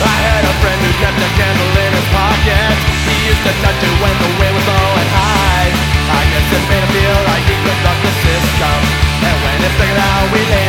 I had a friend who kept a candle in his pocket. He used to touch it when the wind was blowing high. I guess it made him feel like he could buck the system. And when it figured out, we